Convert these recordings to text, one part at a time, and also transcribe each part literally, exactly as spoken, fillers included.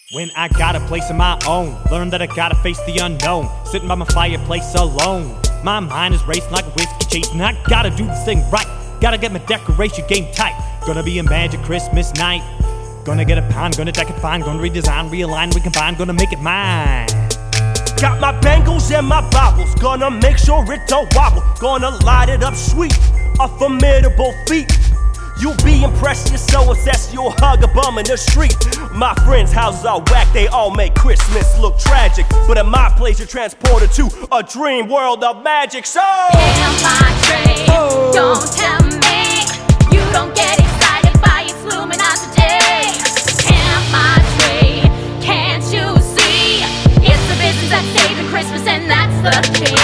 When I got a place of my own, learned that I gotta face the unknown. Sitting by my fireplace alone, my mind is racing like a whiskey chasing. I gotta do this thing right, gotta get my decoration game tight. Gonna be a magic Christmas night. Gonna get a pound, gonna deck it fine. Gonna redesign, realign, recombine, gonna make it mine. Got my bangles and my baubles, gonna make sure it don't wobble. Gonna light it up sweet, a formidable feat. You'll be impressed, you're so obsessed, you'll hug a bum in the street. My friends' houses are whack, they all make Christmas look tragic. But at my place, you're transported to a dream world of magic. So Pam my tree, oh. Don't tell me you don't get excited by its luminosity. Pam my tree, can't you see? It's the business that's saving Christmas, and that's the key.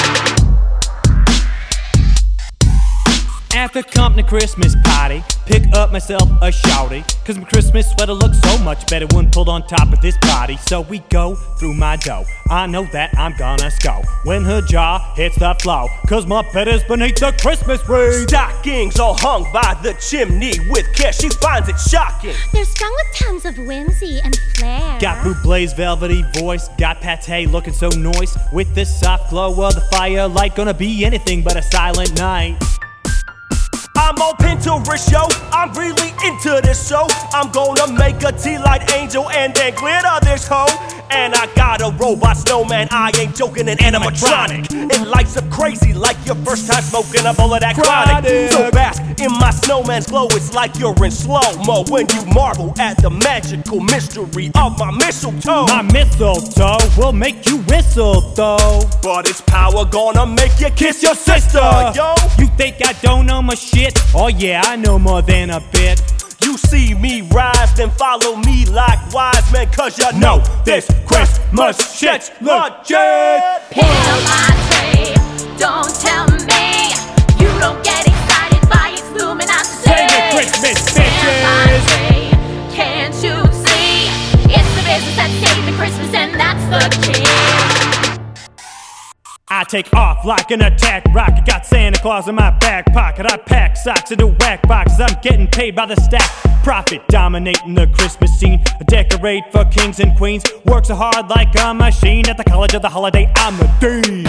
After company Christmas party, pick up myself a shawty, cause my Christmas sweater looks so much better when pulled on top of this body. So we go through my dough, I know that I'm gonna score when her jaw hits the floor, cause my bed is beneath the Christmas tree. Stockings all hung by the chimney with care, she finds it shocking. They're strung with tons of whimsy and flair. Got Bublé's velvety voice, got Pate looking so nice, with the soft glow of the firelight, gonna be anything but a silent night. I'm on Pinterest, yo, I'm really into this show. I'm gonna make a tea light angel and then glitter this hoe. And I got a robot snowman, I ain't joking, an animatronic. It lights up crazy like your first time smoking a bowl of that chronic. So bask in my snowman's glow, it's like you're in slow-mo when you marvel at the magical mystery of my mistletoe. My mistletoe will make you whistle though, but its power gonna make you kiss your sister, yo. You think I don't know my shit? Oh yeah, I know more than a bit. You see me rise, then follow me like wise men, cause you know this Christmas shit's legit. Pam my tree, don't tell me you don't get excited by its luminosity. Sing it, Christmas Pam my bitches. tree, can't you see? It's the business that's saving Christmas, and that's the key. I take off like an attack rocket. Got Santa Claus in my back pocket. I pack socks into whack boxes. I'm getting paid by the stack. Profit dominating the Christmas scene. I decorate for kings and queens. Work so hard like a machine. At the college of the holiday, I'm the dean.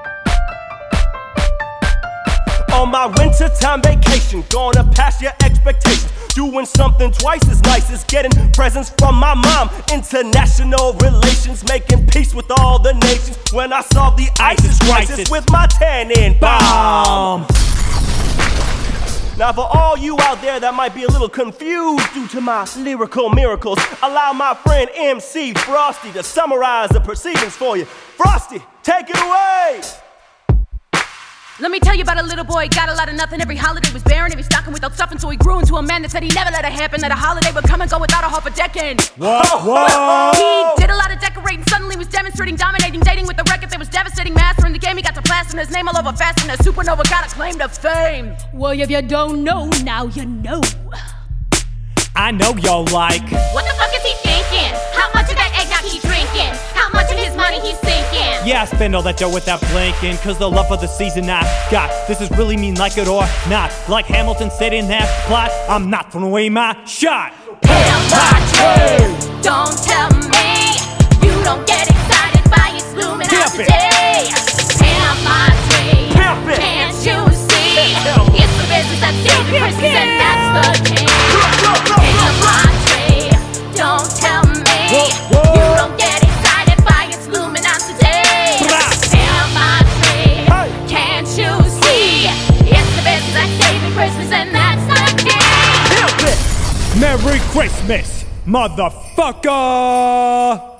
On my wintertime vacation, gonna pass your expectations. Doing something twice as nice as getting presents from my mom. International relations, making peace with all the nations. When I solve the ISIS crisis with my tannin bomb. Now for all you out there that might be a little confused due to my lyrical miracles, allow my friend M C Frosty to summarize the proceedings for you. Frosty, take it away! Let me tell you about a little boy, got a lot of nothing. Every holiday was barren, every stocking without stuffing. So he grew into a man that said he never let it happen, that a holiday would come and go without a half a decade. Whoa, whoa. He did a lot of decorating, suddenly was demonstrating, dominating, dating with the record that was devastating. Mastering the game, he got to plastering his name all over fast, and a supernova got a claim to fame. Well, if you don't know, now you know. I know y'all like. What the fuck is he thinking? How much of that eggnog he drinking? How much of his money he's sinking? Yeah, I spend all that dough without blinking, cause the love of the season I got. This is really mean, like it or not. Like Hamilton said in that plot, I'm not throwing away my shot. Pam my tree, don't tell me you don't get excited by its luminosity. Pam my tree, can't you see? It's the business that's saving Christmas, and that's the key. Pam my tree, don't tell me you don't get excited by its luminosity. Pam my tree, can't you see? It's the business that's saving Christmas, and that's the key. Merry Christmas, motherfucker!